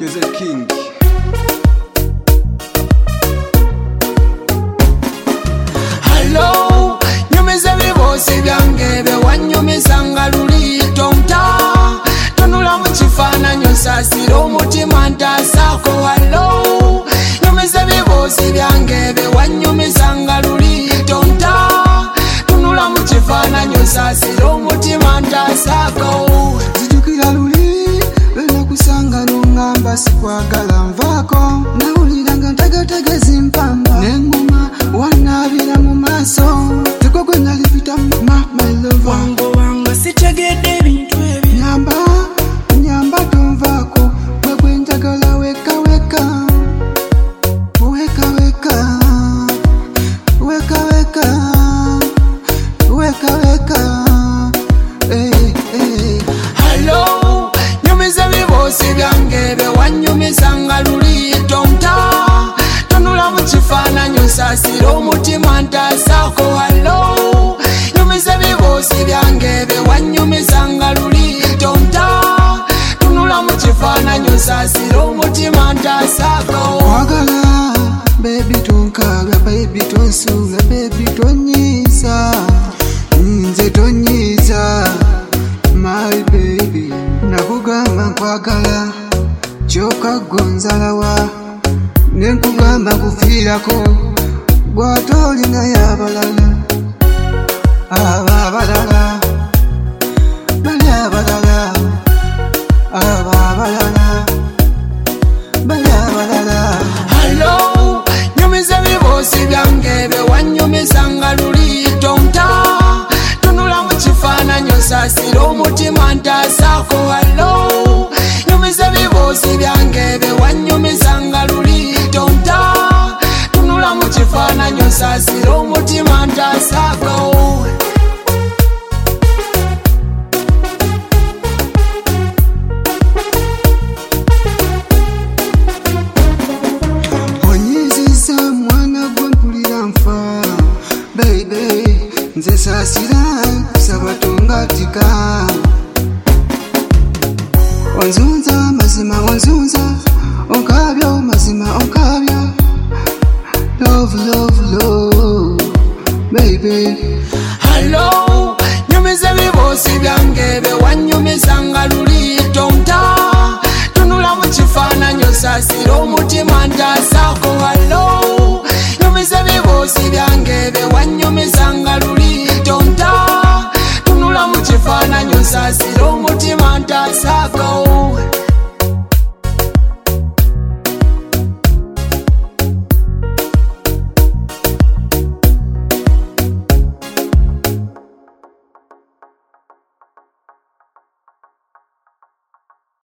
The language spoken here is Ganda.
Is a king. Hello, nyumiza bibosi byange bewanyumiza nga luli tonta tonula mu kifaananyi saasira omutima ntasaako. Hello, nyumiza bibosi byange bewanyumiza nga luli tonta tonula mu kifaananyi saasira omutima ntasaako. Zijukira luli lwenakusanga n'ongamba sikwagala nvaako nawuliranga ntagategeza empamba n'engoma wanaabira mu maaso tekogwe nalipita my lover wango wanga sitegedde ebintu ebyo nyamba tonvaako gwe gwe njagala weka weka weka weka weka weka weka weka Hello, nyumiza bibosi byange bewanyumiza nga luli tonta tonula mu kifaananyi saasira omutima ntasaako. Hello, nyumiza bibosi byange bewanyumiza nga luli tonta tonula mu kifaananyi saasira omutima ntasaako. Wagala baby tonkabya baby tonsuula baby tonyiisa nze tonyiisa my baby nakugamba nkwagala kyokka gonzalawa nenkugamba nkufiirako gwate olinayo abalala abo abalala bali abalala abo abalala bali abalala. Hello, nyumiza bibosi byange bewanyumiza nga luli tonta tonula mu kifaananyi saasira omutima ntasaako. Hello, nyumiza bibosi byange bewanyumiza nga luli tonta tonula mu kifaananyi saasira omutima ntasaako. Onyiziza mwana gwe mpulira nfa baby nze saasira kusaba tongatika onzunza mazima onzunza onkabya mazima onkabya love love love baby. Hello, nyumiza bibosi byange bewanyumiza nga luli tonta tonula mu kifaananyi saasira omutima ntasaako. Hello, nyumiza bibosi byange bewanyumiza nga luli tonta tonula mu kifaananyi saasira omutima ntasaako.